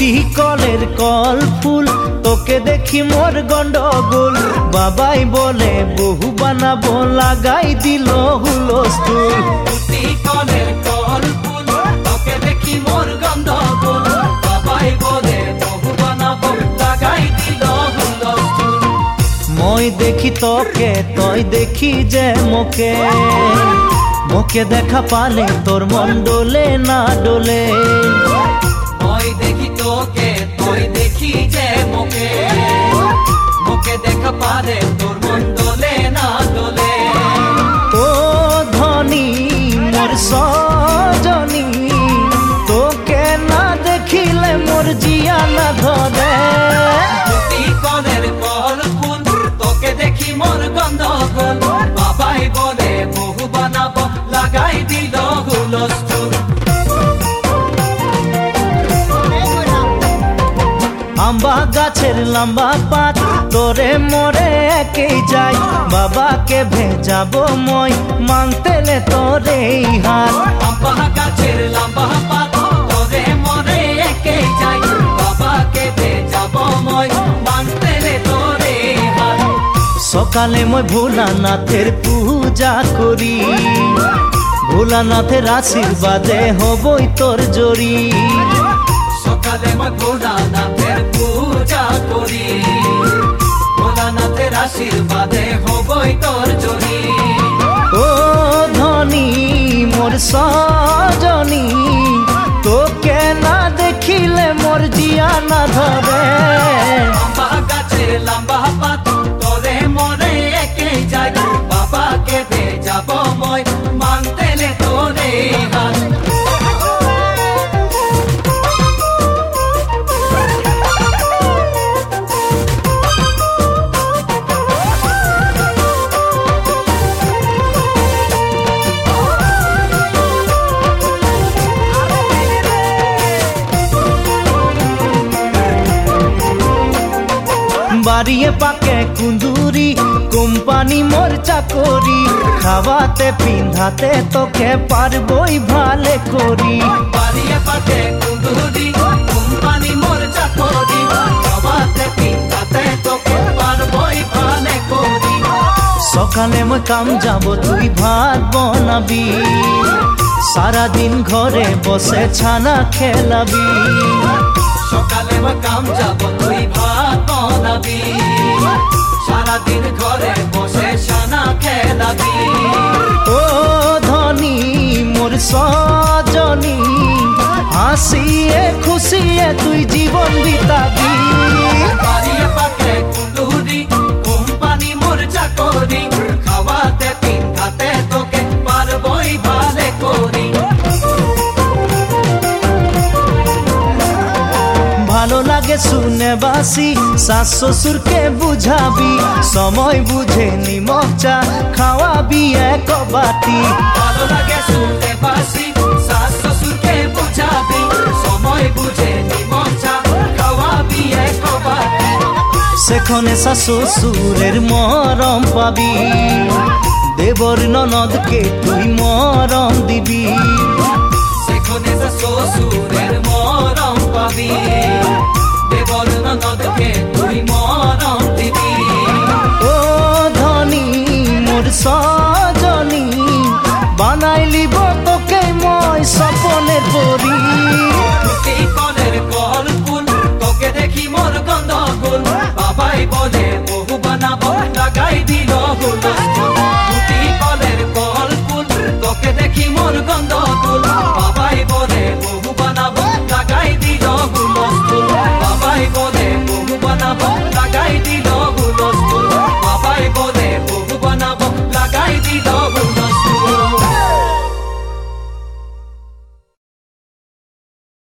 টুটি কলের কল ফুল তোকে দেখি মোর গন্ডগোল বাবাই বলে বহু বানাবো লাগাই দিল হুলস্থুল টুটি কলের কল ফুল তোকে দেখি মোর গন্ডগোল বাবাই বলে বহু বানাবো লাগাই দিল হুলস্থুল মই দেখি তোকে তই দেখি যে মোকে মোকে দেখা পালে তোর মন ডোলে না ডোলে মই দেখি তোকে তুই দেখি যে মোকে মোকে দেখা পারে তোর মন দোলে না দোলে ও ধনী মোর সজনী তোকে না দেখিলে মোর জিয়া না ধরে টুটি কলের কল ফুল তোকে দেখি মোর গন্ডগোল বাবাই বলে বহু বানাবো লাগাই দিল হুলস্থুল আম্বা গাছের লম্বা পাত তোরে মোরে একেই যাই বাবাকে ভেজাবো মই মানতেলে তোরে হাত আম্বা গাছের লম্বা পাত তোরে মোরে একেই যাই বাবাকে ভেজাবো মই মানতেলে তোরে হাত সকালে মই ভোলানাথের পূজা করি ভোলানাথের আশীর্বাদে হবই তোর জড়ি সকালে মই ভোলানাথের পূজা করি ভোলানাথের আশীর্বাদে হবই তোর জড়ি ও ধনী মোর সজনী তোকে না দেখিলে মোর জিয়া না ধরে লম্বা গাছের লম্বা পাত তোরে মরে একে যাই বাবাকে ভেজাবো মই মানতেলে তোরে হাত বাড়িয়ে পাকে কুন্দুরি কোম্পানি মোর চাকরি খাওয়াতে পিন্ধাতে তোকে পারবই ভালে করি বাড়িয়ে পাকে কুন্দুরি কোম্পানি মোর চাকরি খাওয়াতে পিন্ধাতে তোকে পারবই ভালে করি সকালে মই কাম যাব তুই ভাত বনাবি সারাদিন ঘরে বসে ছানা খেলাবি সকালে মই কাম যাব তুই ভাত বনাবি সারাদিন ঘরে বসে ছানা খেলাবি ও ধনী মোর সজনী হাসিয়ে খুশিয়ে তুই জীবন বিতাবি বাড়িয়ে পাকে কুন্দুরি কোম্পানি মোর চাকরি খাওয়াতে পিন্ধাতে তোকে পারবই ভালে করি ভালো লাগে শুনে বাসি শাশ শ্বশুরকে বুঝাবি সময় বুঝে নিমক চা খাওয়াবি এক বাটি ভালো লাগে শুনতে বাসি শাশ শ্বশুরকে বুঝাবি সময় বুঝে নিমক চা খাওয়াবি এক বাটি সেখানে শাশ শ্বশুরের মরম পাবি দেবর ননদকে তুই মরম দিবি সেখানে শ্বশুর